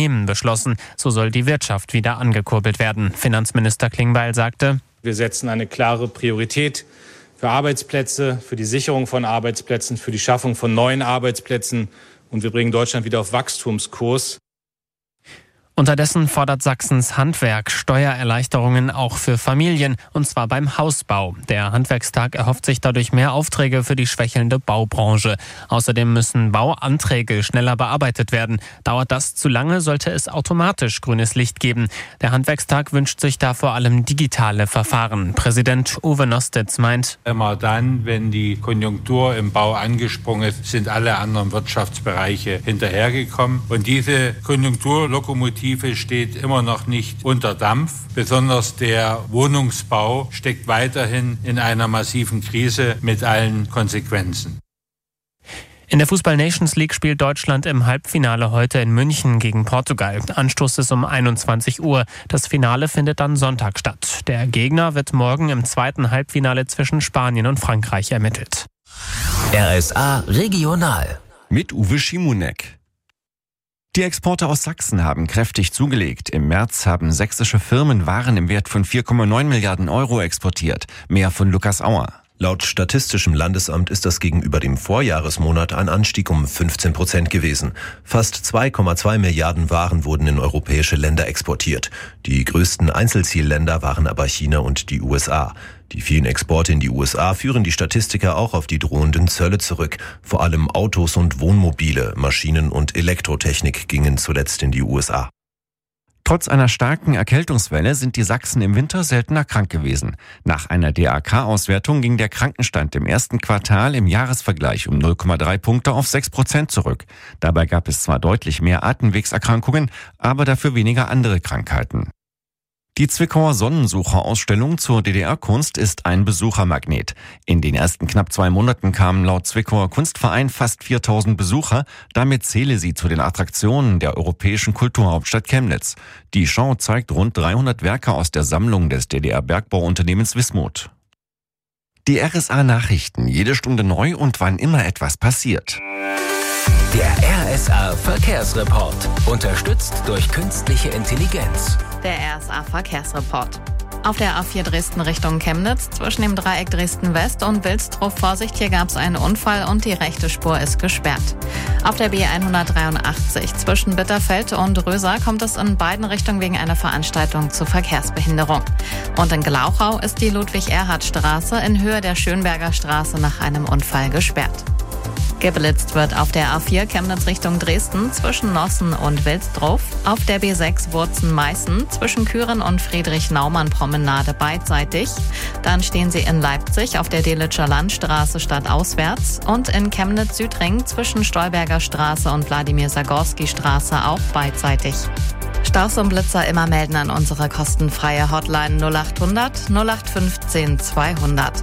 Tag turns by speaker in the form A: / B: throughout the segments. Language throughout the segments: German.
A: Unternehmen beschlossen. So soll die Wirtschaft wieder angekurbelt werden. Finanzminister Klingbeil sagte:
B: Wir setzen eine klare Priorität für Arbeitsplätze, für die Sicherung von Arbeitsplätzen, für die Schaffung von neuen Arbeitsplätzen. Und wir bringen Deutschland wieder auf Wachstumskurs.
A: Unterdessen fordert Sachsens Handwerk Steuererleichterungen auch für Familien, und zwar beim Hausbau. Der Handwerkstag erhofft sich dadurch mehr Aufträge für die schwächelnde Baubranche. Außerdem müssen Bauanträge schneller bearbeitet werden. Dauert das zu lange, sollte es automatisch grünes Licht geben. Der Handwerkstag wünscht sich da vor allem digitale Verfahren. Präsident Uwe Nostitz meint:
C: Immer dann, wenn die Konjunktur im Bau angesprungen ist, sind alle anderen Wirtschaftsbereiche hinterhergekommen. Und diese Konjunkturlokomotive steht immer noch nicht unter Dampf. Besonders der Wohnungsbau steckt weiterhin in einer massiven Krise mit allen Konsequenzen.
A: In der Fußball-Nations League spielt Deutschland im Halbfinale heute in München gegen Portugal. Anstoß ist um 21 Uhr. Das Finale findet dann Sonntag statt. Der Gegner wird morgen im zweiten Halbfinale zwischen Spanien und Frankreich ermittelt.
D: RSA Regional
E: mit Uwe Schimonek. Die Exporte aus Sachsen haben kräftig zugelegt. Im März haben sächsische Firmen Waren im Wert von 4,9 Milliarden Euro exportiert. Mehr von Lukas Auer.
F: Laut Statistischem Landesamt ist das gegenüber dem Vorjahresmonat ein Anstieg um 15% gewesen. Fast 2,2 Milliarden Waren wurden in europäische Länder exportiert. Die größten Einzelzielländer waren aber China und die USA. Die vielen Exporte in die USA führen die Statistiker auch auf die drohenden Zölle zurück. Vor allem Autos und Wohnmobile, Maschinen und Elektrotechnik gingen zuletzt in die USA.
E: Trotz einer starken Erkältungswelle sind die Sachsen im Winter seltener krank gewesen. Nach einer DAK-Auswertung ging der Krankenstand im ersten Quartal im Jahresvergleich um 0,3 Punkte auf 6% zurück. Dabei gab es zwar deutlich mehr Atemwegserkrankungen, aber dafür weniger andere Krankheiten. Die Zwickauer Sonnensucher-Ausstellung zur DDR-Kunst ist ein Besuchermagnet. In den ersten knapp 2 Monaten kamen laut Zwickauer Kunstverein fast 4.000 Besucher. Damit zähle sie zu den Attraktionen der europäischen Kulturhauptstadt Chemnitz. Die Schau zeigt rund 300 Werke aus der Sammlung des DDR-Bergbauunternehmens Wismut. Die RSA-Nachrichten, jede Stunde neu und wann immer etwas passiert.
D: Der RSA-Verkehrsreport, unterstützt durch künstliche Intelligenz.
G: Der RSA-Verkehrsreport. Auf der A4 Dresden Richtung Chemnitz zwischen dem Dreieck Dresden-West und Wilsdruff, Vorsicht, hier gab es einen Unfall und die rechte Spur ist gesperrt. Auf der B183 zwischen Bitterfeld und Röser kommt es in beiden Richtungen wegen einer Veranstaltung zu Verkehrsbehinderung. Und in Glauchau ist die Ludwig-Erhard-Straße in Höhe der Schönberger Straße nach einem Unfall gesperrt. Geblitzt wird auf der A4 Chemnitz Richtung Dresden zwischen Nossen und Wilsdruff, auf der B6 Wurzen-Meißen zwischen Küren und Friedrich-Naumann-Promenade beidseitig. Dann stehen sie in Leipzig auf der Delitscher Landstraße stadtauswärts und in Chemnitz-Südring zwischen Stolberger Straße und Wladimir-Sagorski-Straße auch beidseitig. Staus und Blitzer immer melden an unsere kostenfreie Hotline 0800 0815 200.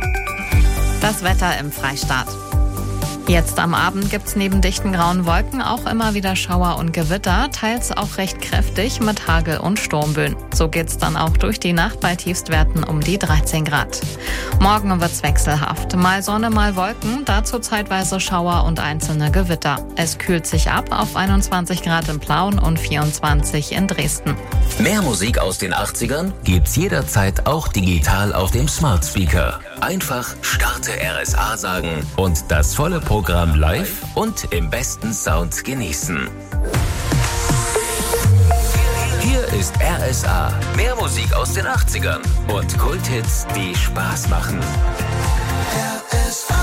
G: Das Wetter im Freistaat. Jetzt am Abend gibt's neben dichten grauen Wolken auch immer wieder Schauer und Gewitter, teils auch recht kräftig mit Hagel und Sturmböen. So geht's dann auch durch die Nacht bei Tiefstwerten um die 13 Grad. Morgen wird's wechselhaft. Mal Sonne, mal Wolken, dazu zeitweise Schauer und einzelne Gewitter. Es kühlt sich ab auf 21 Grad in Plauen und 24 in Dresden.
D: Mehr Musik aus den 80ern gibt's jederzeit auch digital auf dem Smart Speaker. Einfach Starte RSA sagen und das volle Programm live und im besten Sound genießen. Hier ist RSA. Mehr Musik aus den 80ern und Kulthits, die Spaß machen. RSA.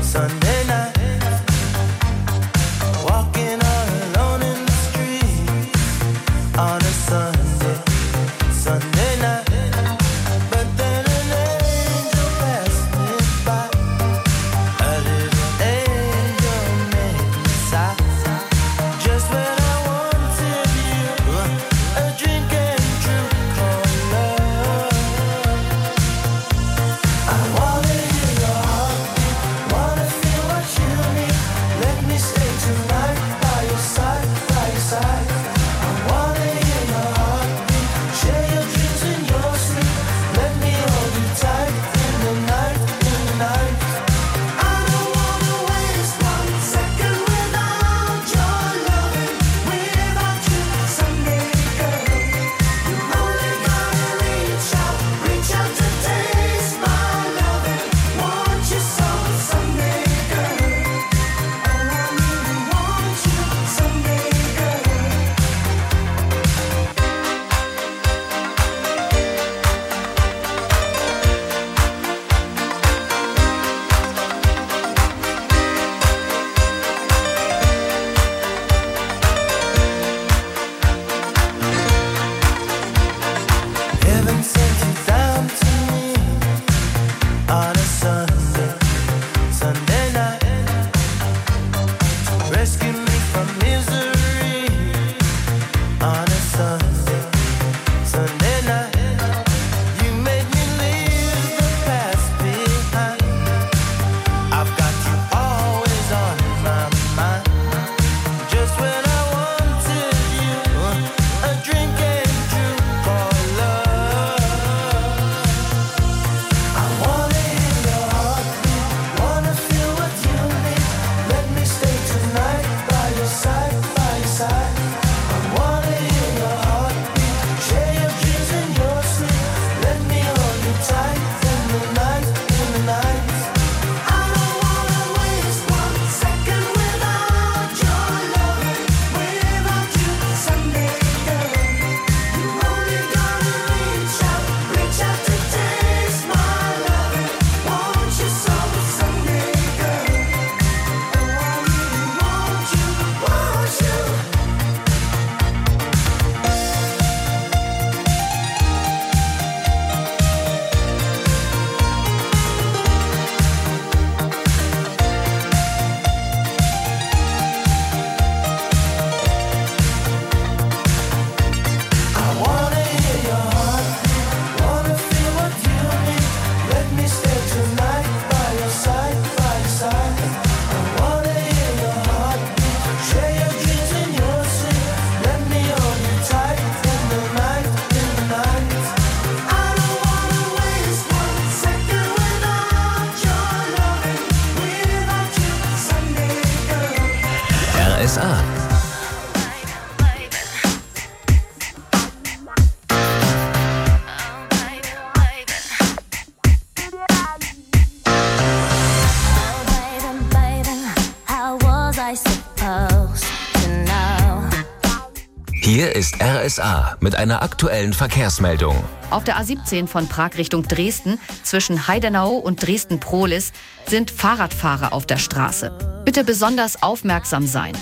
H: Walking all alone in the street.
D: RSA. Hier ist RSA mit einer aktuellen Verkehrsmeldung.
H: Auf der A17 von Prag Richtung Dresden zwischen Heidenau und Dresden-Prohlis sind Fahrradfahrer auf der Straße. Bitte besonders aufmerksam sein.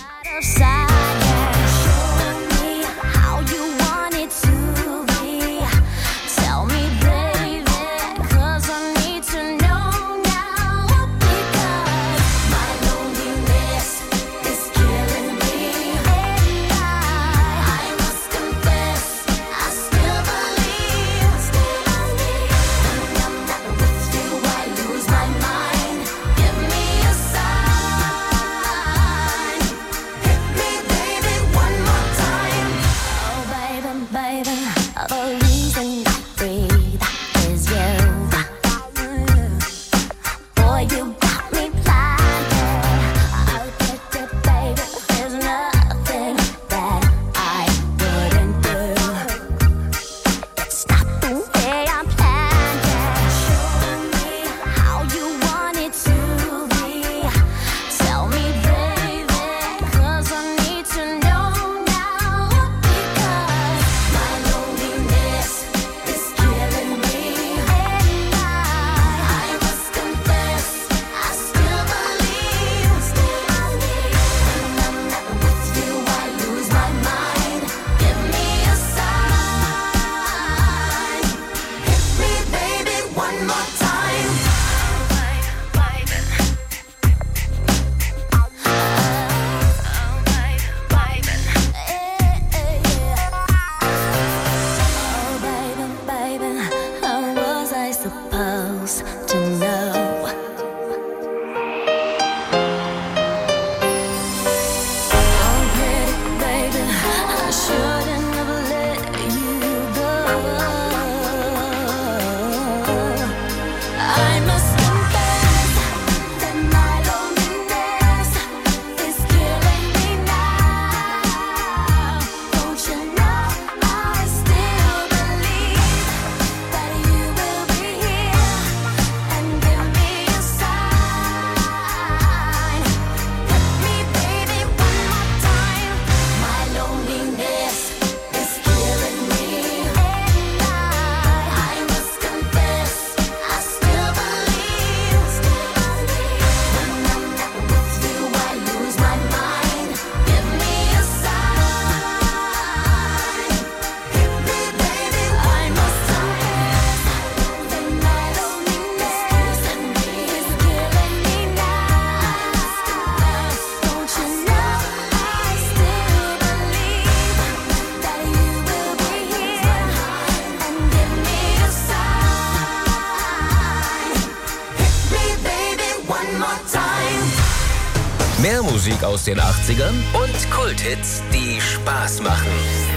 D: Mehr Musik aus den 80ern und Kulthits, die Spaß machen.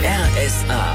D: RSA.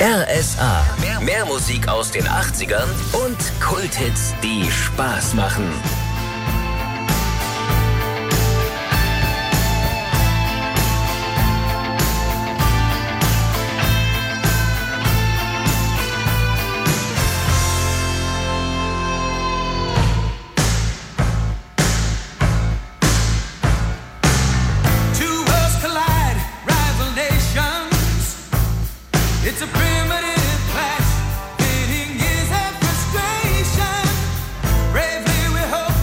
D: RSA. Mehr Musik aus den 80ern und Kulthits, die Spaß machen.
I: It's a primitive clash, pitting years of frustration. Bravely we hope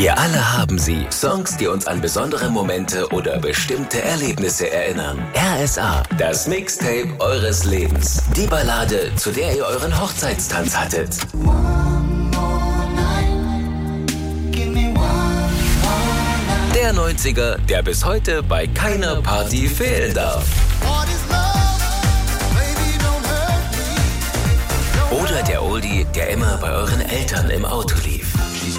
D: Wir alle haben sie. Songs, die uns an besondere Momente oder bestimmte Erlebnisse erinnern. RSA, das Mixtape eures Lebens. Die Ballade, zu der ihr euren Hochzeitstanz hattet. Der 90er, der bis heute bei keiner Party fehlen darf. Oder der Oldie, der immer bei euren Eltern im Auto lief.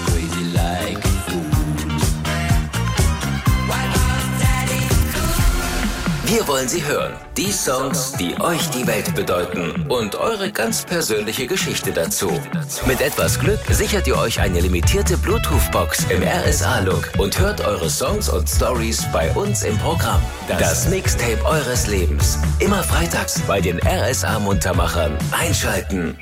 D: Wir wollen sie hören. Die Songs, die euch die Welt bedeuten und eure ganz persönliche Geschichte dazu. Mit etwas Glück sichert ihr euch eine limitierte Bluetooth-Box im RSA-Look und hört eure Songs und Stories bei uns im Programm. Das Mixtape eures Lebens. Immer freitags bei den RSA-Muntermachern. Einschalten.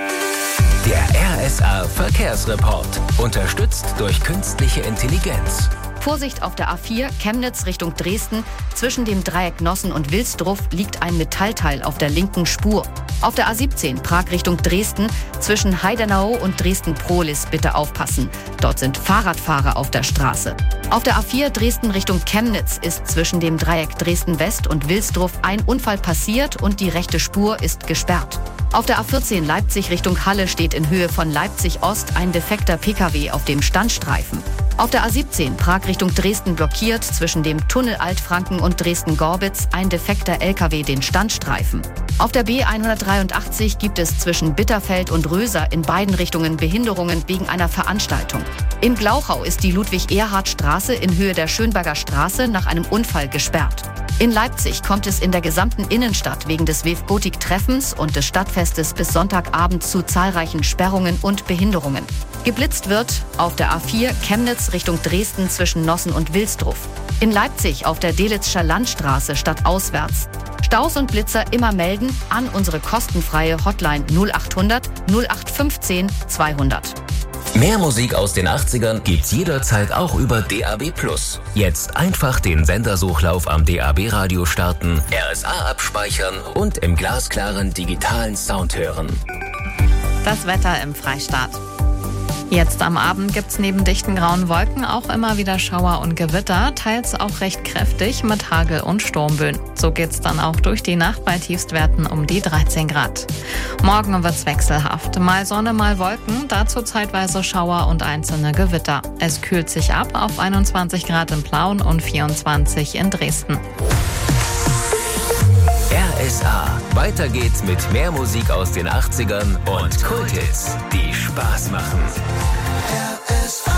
D: Der RSA Verkehrsreport. Unterstützt durch künstliche Intelligenz.
H: Vorsicht auf der A4 Chemnitz Richtung Dresden. Zwischen dem Dreieck Nossen und Wilsdruff liegt ein Metallteil auf der linken Spur. Auf der A17 Prag Richtung Dresden. Zwischen Heidenau und Dresden-Prohlis bitte aufpassen. Dort sind Fahrradfahrer auf der Straße. Auf der A4 Dresden Richtung Chemnitz ist zwischen dem Dreieck Dresden-West und Wilsdruff ein Unfall passiert und die rechte Spur ist gesperrt. Auf der A14 Leipzig Richtung Halle steht in Höhe von Leipzig-Ost ein defekter Pkw auf dem Standstreifen. Auf der A17 Prag Richtung Dresden blockiert zwischen dem Tunnel Altfranken und Dresden-Gorbitz ein defekter LKW den Standstreifen. Auf der B183 gibt es zwischen Bitterfeld und Röser in beiden Richtungen Behinderungen wegen einer Veranstaltung. In Glauchau ist die Ludwig-Erhard-Straße in Höhe der Schönberger Straße nach einem Unfall gesperrt. In Leipzig kommt es in der gesamten Innenstadt wegen des WEF-Gotik-Treffens und des Stadtfestes bis Sonntagabend zu zahlreichen Sperrungen und Behinderungen. Geblitzt wird auf der A4 Chemnitz Richtung Dresden zwischen Nossen und Wilsdruff. In Leipzig auf der Delitzscher Landstraße stadtauswärts. Staus und Blitzer immer melden an unsere kostenfreie Hotline 0800 0815 200.
D: Mehr Musik aus den 80ern gibt's jederzeit auch über DAB+. Jetzt einfach den Sendersuchlauf am DAB-Radio starten, RSA abspeichern und im glasklaren digitalen Sound hören.
G: Das Wetter im Freistaat. Jetzt am Abend gibt's neben dichten grauen Wolken auch immer wieder Schauer und Gewitter, teils auch recht kräftig mit Hagel und Sturmböen. So geht's dann auch durch die Nacht bei Tiefstwerten um die 13 Grad. Morgen wird's wechselhaft. Mal Sonne, mal Wolken, dazu zeitweise Schauer und einzelne Gewitter. Es kühlt sich ab auf 21 Grad in Plauen und 24 in Dresden.
D: RSA. Weiter geht's mit mehr Musik aus den 80ern und Kulthits, die Spaß machen. RSA.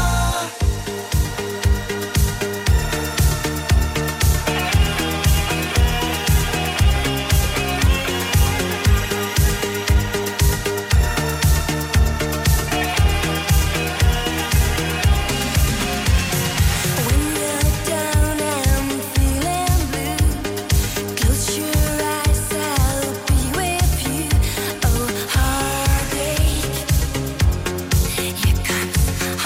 I: You got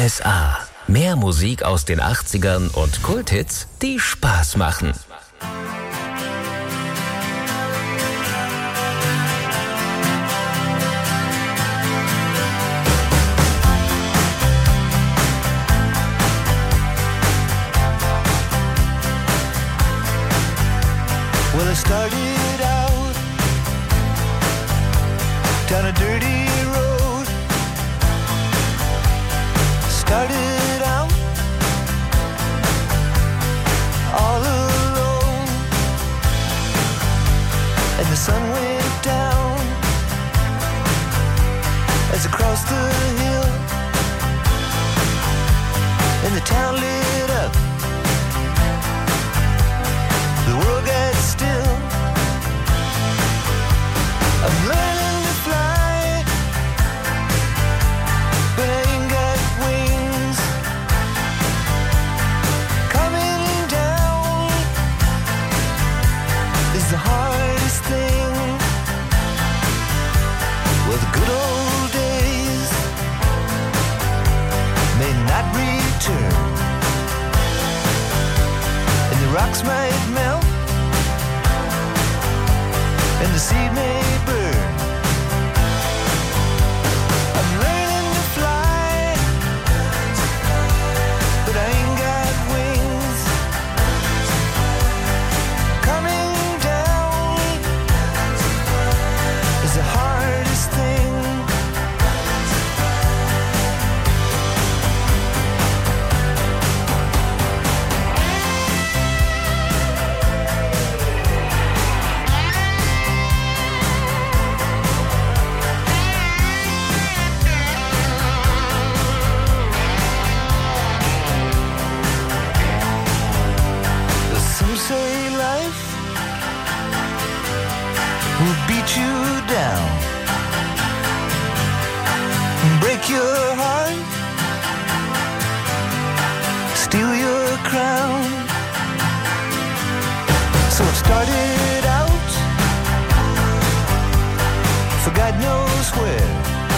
D: RSA. Mehr Musik aus den 80ern und Kulthits, die Spaß machen.
J: Well, I started out down a dirty road. Started out all alone, and the sun went down as I crossed the hill, and the town lit up. The world got still. I'm learning to fly, but I ain't got wings. Coming down is the hardest thing. Well, the good old days may not return, and the rocks might melt, and the seed may burn. I'm learning to fly, but I ain't got wings. Coming down is the hardest thing. Say life will beat you down, break your heart, steal your crown. So it started out for God knows where.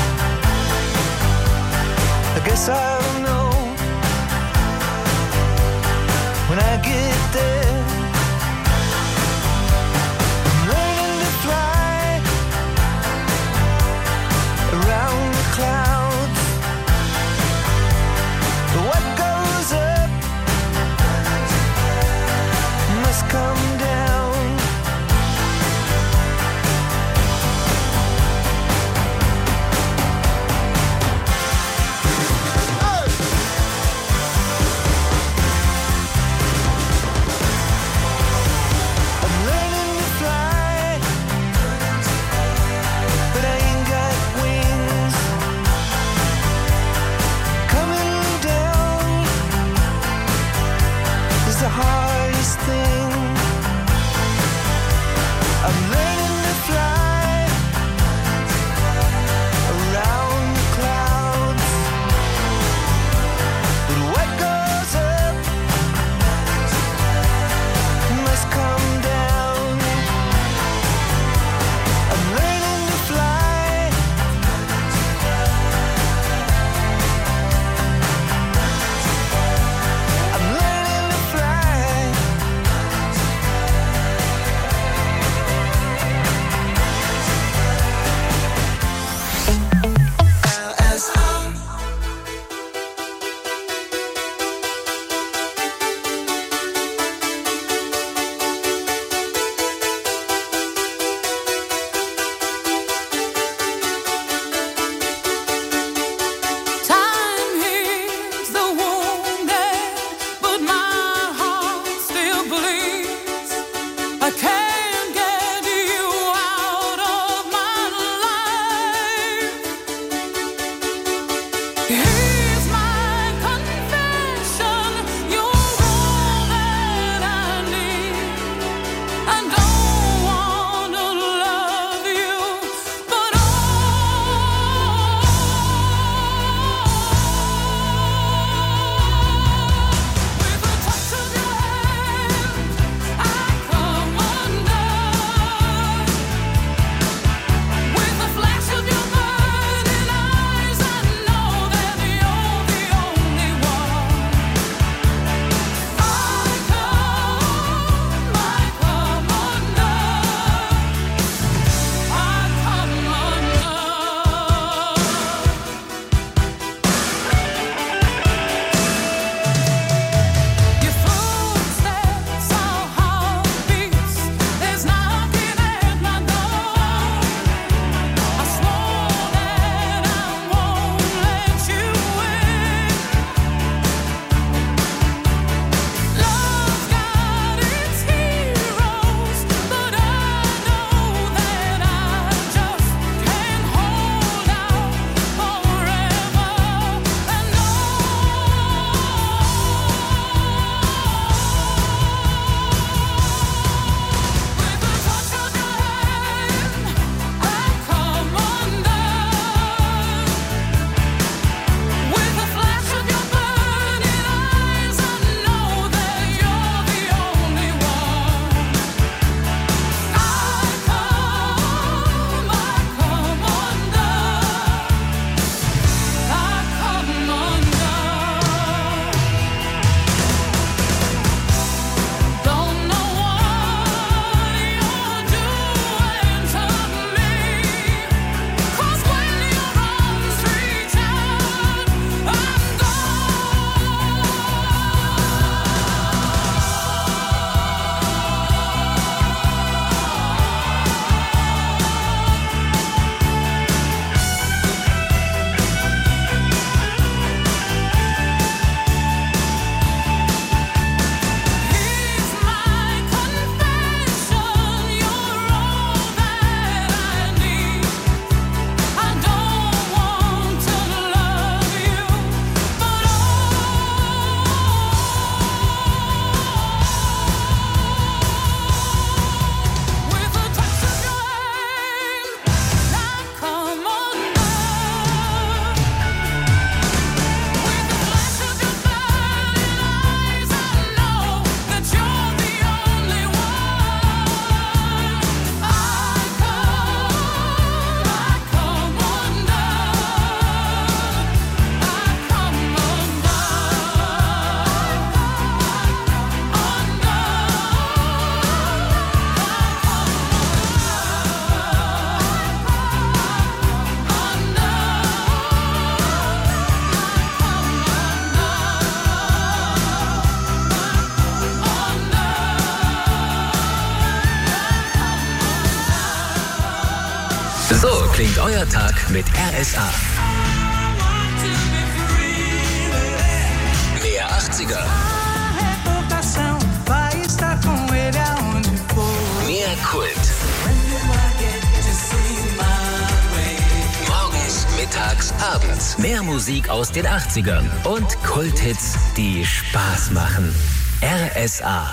J: I guess I'll know when I get there. Around the clouds, what goes up must come down. I'm learning to fly, but I ain't got wings. Coming down is the hardest thing. I'm learning to fly around the clouds, but what goes up must come down. I'm learning to fly. I'm learning to fly.
D: klingt euer Tag mit RSA. Mehr 80er. Mehr Kult. Morgens, mittags, abends. Mehr Musik aus den 80ern und Kulthits, die Spaß machen. RSA.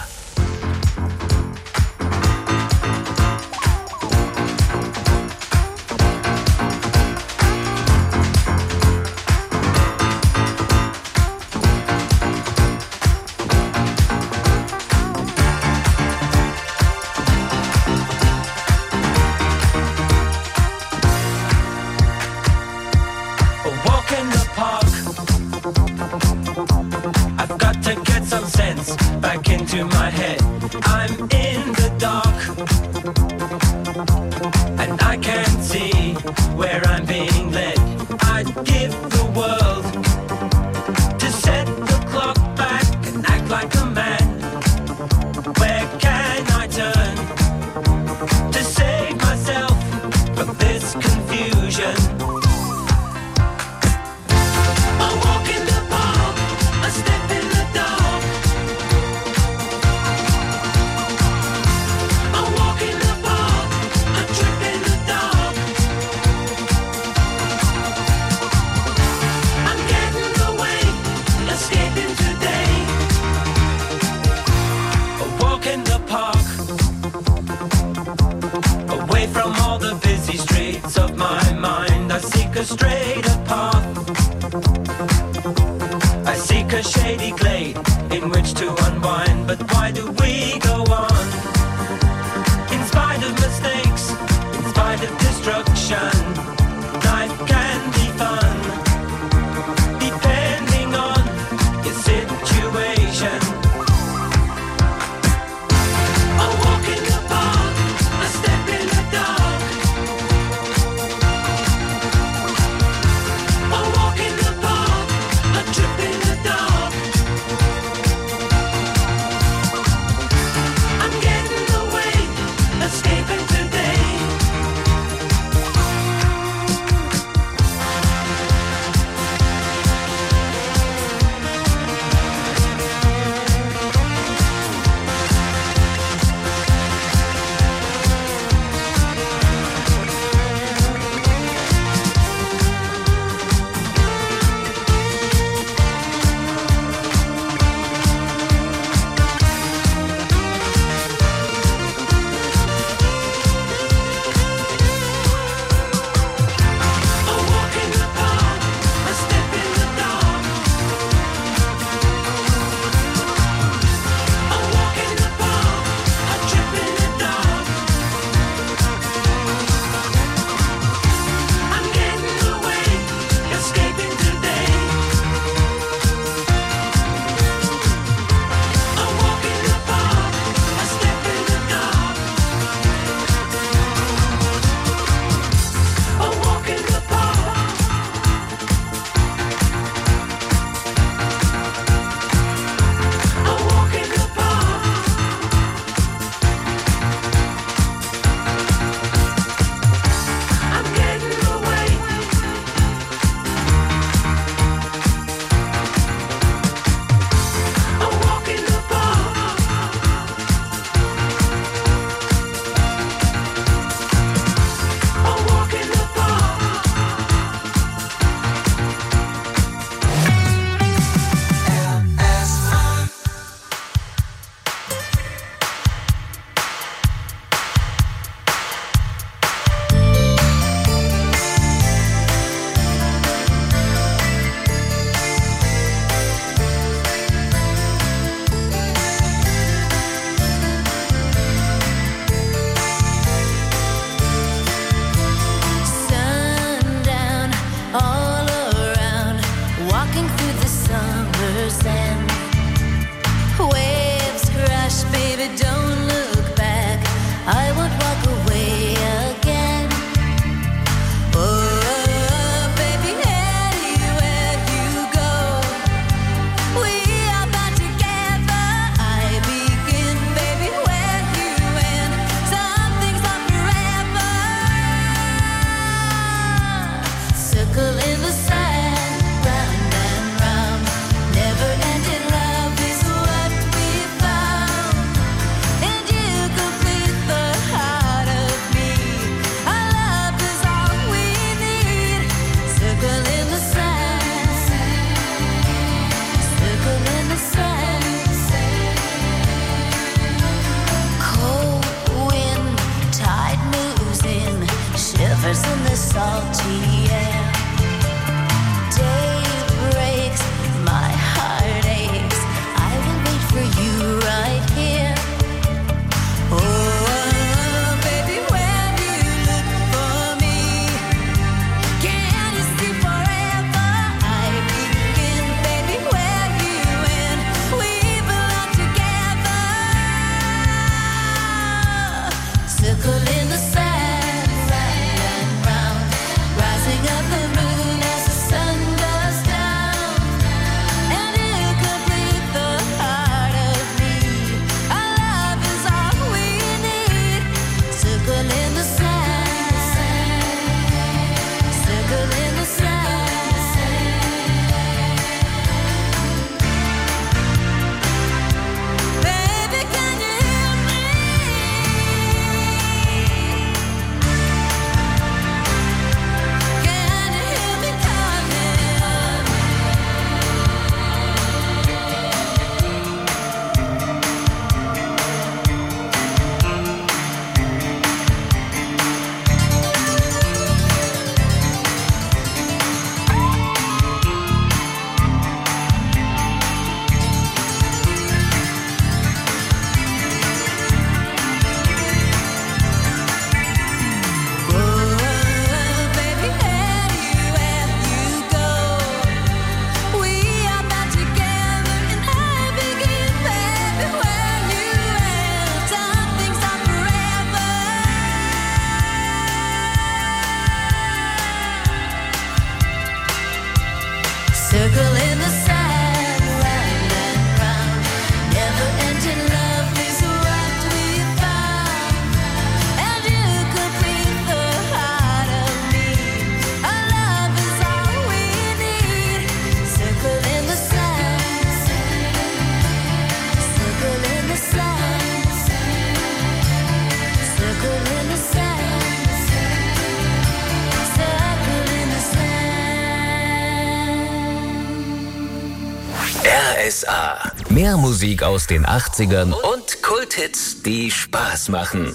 D: RSA. Mehr Musik aus den 80ern und Kulthits, die Spaß machen.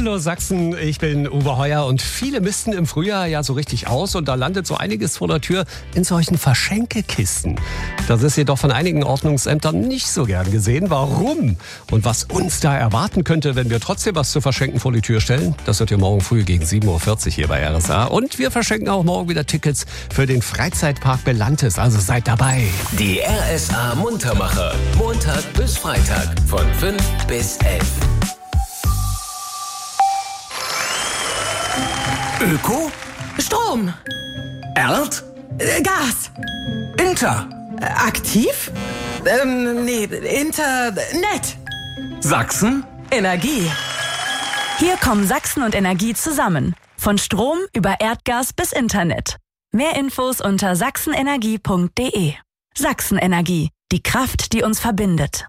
K: Hallo Sachsen, ich bin Uwe Heuer und viele misten im Frühjahr ja so richtig aus und da landet so einiges vor der Tür in solchen Verschenkekisten. Das ist jedoch von einigen Ordnungsämtern nicht so gern gesehen. Warum? Und was uns da erwarten könnte, wenn wir trotzdem was zu verschenken vor die Tür stellen, das hört ihr morgen früh gegen 7.40 Uhr hier bei RSA. Und wir verschenken auch morgen wieder Tickets für den Freizeitpark Belantes, also seid dabei.
D: Die RSA Muntermacher. Montag bis Freitag von 5 bis 11.
L: Öko?
M: Strom.
L: Erd?
M: Gas.
L: Inter?
M: Aktiv? Nee, Internet.
L: Sachsen?
M: Energie.
N: Hier kommen Sachsen und Energie zusammen. Von Strom über Erdgas bis Internet. Mehr Infos unter sachsenenergie.de. Sachsenenergie. Die Kraft, die uns verbindet.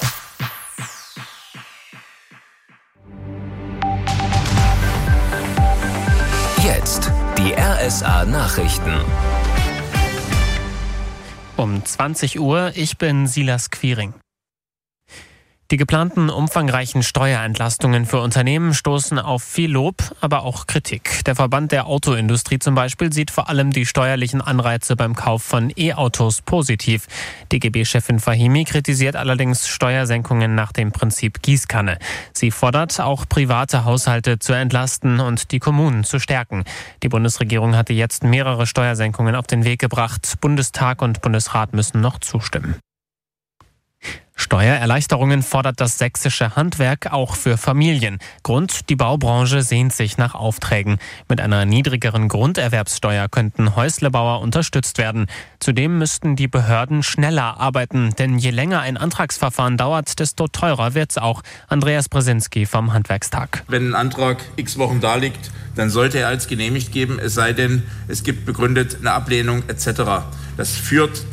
D: Jetzt die RSA Nachrichten.
A: Um 20 Uhr, ich bin Silas Quiring. Die geplanten umfangreichen Steuerentlastungen für Unternehmen stoßen auf viel Lob, aber auch Kritik. Der Verband der Autoindustrie zum Beispiel sieht vor allem die steuerlichen Anreize beim Kauf von E-Autos positiv. DGB-Chefin Fahimi kritisiert allerdings Steuersenkungen nach dem Prinzip Gießkanne. Sie fordert auch private Haushalte zu entlasten und die Kommunen zu stärken. Die Bundesregierung hatte jetzt mehrere Steuersenkungen auf den Weg gebracht. Bundestag und Bundesrat müssen noch zustimmen. Steuererleichterungen fordert das sächsische Handwerk auch für Familien. Grund: die Baubranche sehnt sich nach Aufträgen. Mit einer niedrigeren Grunderwerbssteuer könnten Häuslebauer unterstützt werden. Zudem müssten die Behörden schneller arbeiten, denn je länger ein Antragsverfahren dauert, desto teurer wird's auch. Andreas Brzezinski vom Handwerkstag.
O: Wenn ein Antrag x Wochen da liegt, dann sollte er als genehmigt geben, es sei denn, es gibt begründet eine Ablehnung etc. Das führt